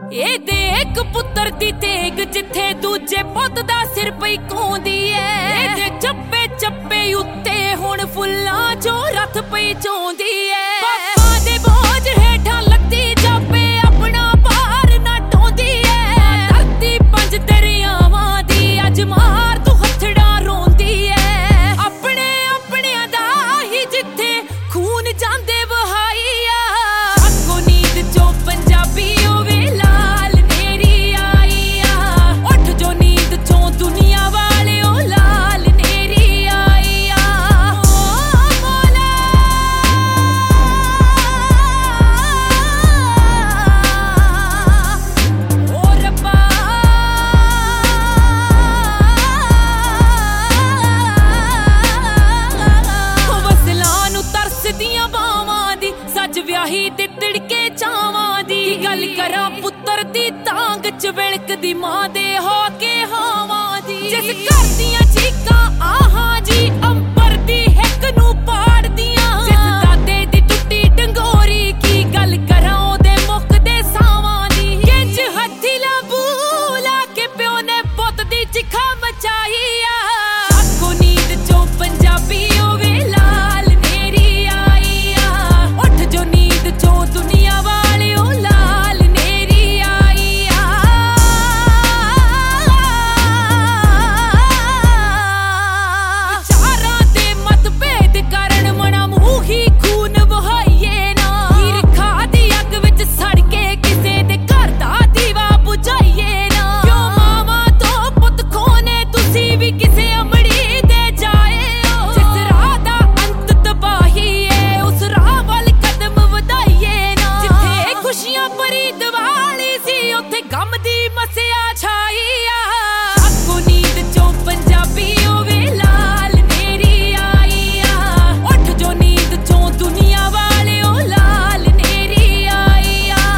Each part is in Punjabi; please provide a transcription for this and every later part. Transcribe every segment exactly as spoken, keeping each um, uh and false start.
ਇਹ ਦੇਖ ਪੁੱਤਰ ਦੀ ਤੇਗ ਜਿੱਥੇ ਦੂਜੇ ਪੁੱਤ ਦਾ ਸਿਰ ਪਈ ਕੋਂਦੀ ਐ। ਇਹਦੇ ਚੱਪੇ ਚੱਪੇ ਉੱਤੇ ਹੁਣ ਫੁੱਲਾਂ ਚੋਂ ਰੱਥ ਪਈ ਚੋਂਦੀ ਐ। ਪਾਪਾ ਦੇ ਬੋਝ ਹੇਠਾਂ ਲੱਦੀ ਜਾਪੇ ਆਪਣਾ ਭਾਰ ਨਾ ਢੋਂਦੀ ਐ। ਧਰਤੀ ਪੰਜ ਦਰਿਆਵਾਂ ਦੀ ਅੱਜ ਮਾਰ ਤੂੰ ਹੱਥੜਾਂ ਰੋਂਦੀ ਐ। ਆਪਣੇ ਆਪਣਿਆਂ ਦਾ ਹੀ ਜਿੱਥੇ ਖੂਨ ਜਾਂਦੇ ਵਹਾਈ ਆ। ਜਾਗੋ ਨੀਂਦ ਚੋਂ ਪੰਜਾਬੀ ਹੋਵੇ ਲਾਲ ਨੇਰੀ ਆਈ ਆ। ਉੱਠ ਜੋ ਨੀਂਦ ਚੋਂ ਦੁਨੀਆ ਵਾਲਿਓ ਲਾਲ ਨੇਰੀ ਆਈ ਆ। ਓ ਮੌਲਾ ਓ ਰੱਬਾ ਵਸਲਾਂ ਨੂੰ ਤਰਸਦੀਆਂ ਬਾਵਾਂ ਦੀ ਸੱਜ ਵਿਆਹੀ ਤੇ ਤਿੜਕੇ ਚਾਵਾਂ ਦੀ। ਕੀ ਗੱਲ ਕਰਾਂ ਪੁੱਤਰ ਦੀ ਤਾਂਗ ਚ ਵਿਲਕਦੀ ਮਾਂ ਦੇ ਹੋ ਕੇ ਹਾਵਾਂ ਦੀ। ਜਿਸ ਘਰ ਦੀਆਂ ਚੀਕਾਂ ਆਹਾਂ ਜੀ ਅੰਬਰ ਦੀ ਹਿੱਕ ਨੂੰ ਪਾੜਦੀਆਂ। ਜਿਸ ਦਾਦੇ ਦੀ ਟੁੱਟੀ ਡੰਗੋਰੀ ਕੀ ਗੱਲ ਕਰਾਂ ਉਹਦੇ ਮੁੱਕਦੇ ਸਾਵਾਂ ਦੀ। ਕਿੰਜ ਹੱਥੀ ਲਾਬੂ ਲਾ ਕੇ ਪਿਓ ਨੇ ਪੁੱਤ ਦੀ ਚਿਖਾ ਮਚਾਈ ਆ। ਜਾਗੋ ਨੀਂਦ ਚੋਂ ਪੰਜਾਬੀ ਹੋਵੇ ਲਾਲ ਨੇਰੀ ਆਈ ਆ। ਉੱਠ ਜੋ ਨੀਂਦ ਚੋਂ ਦੁਨੀਆ ਵਾਲਿਓ ਲਾਲ ਨੇਰੀ ਆਈ ਆ। ਵਿਚਾਰਾਂ ਦੇ ਮਤਭੇਦ ਕਾਰਨ ਮਣਾ ਮੂੰਹ ਹੀ ਖੂਨ ਵਹਾਈਏ ਨਾ। ਈਰਖਾ ਦੀ ਅੱਗ ਵਿੱਚ ਸੜ ਕੇ ਕਿਸੇ ਦੇ ਘਰ ਦਾ ਦੀਵਾ ਬੁਝਾਈਏ ਨਾ। ਕਿਉਂ ਮਾਵਾਂ ਤੋਂ ਪੁੱਤ ਖੋਨੇ ਤੁਸੀਂ ਵੀ ਕਿਸੇ ਅਮੜੀ ਦੇ ਜਾਏ ਹੋ। ਜਿਸ ਰਾਹ ਦਾ ਅੰਤ ਤਬਾਹੀ ਏ ਉਸ ਰਾਹ ਵੱਲ ਕਦਮ ਵਧਾਈਏ ਨਾ। ਜਿੱਥੇ ਖੁਸ਼ੀਆਂ ਭਰੀ ਦੀਵਾਲੀ ਸੀ ਉੱਥੇ ਗਮ ਦੀ ਮਸਿਆ ਛਾਈ ਆ। ਜਾਗੋ ਨੀਂਦ ਚੋਂ ਪੰਜਾਬੀ ਹੋਵੇ ਲਾਲ ਨੇਰੀ ਆਈ ਆ। ਉੱਠ ਜੋ ਨੀਂਦ ਚੋਂ ਦੁਨੀਆ ਵਾਲਿਓ ਲਾਲ ਨੇਰੀ ਆਈ ਆ।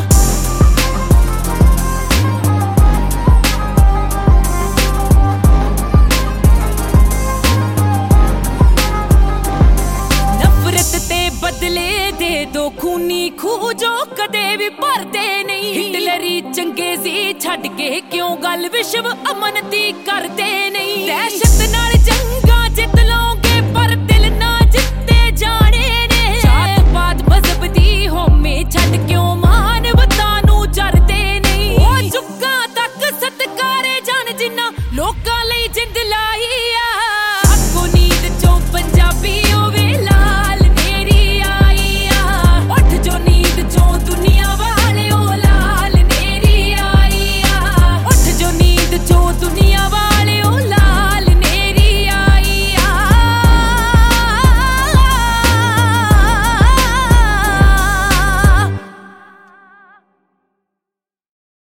ਨਫ਼ਰਤ ਤੇ ਬਦਲੇ ਦੇ ਦੋ ਖੂਨੀ ਖੂਹ ਜੋ ਕਦੇ ਵੀ ਭਰਦੇ ਨਹੀਂ। ਹਿਟਲਰੀ ਚੰਗੇ ਸੀ ਛੱਡ ਕੇ ਕਿਉਂ ਗੱਲ ਵਿਸ਼ਵ ਅਮਨ ਦੀ ਕਰਦੇ ਨਹੀਂ। ਦਹਿਸ਼ਤ ਨਾਲ ਜੰਗ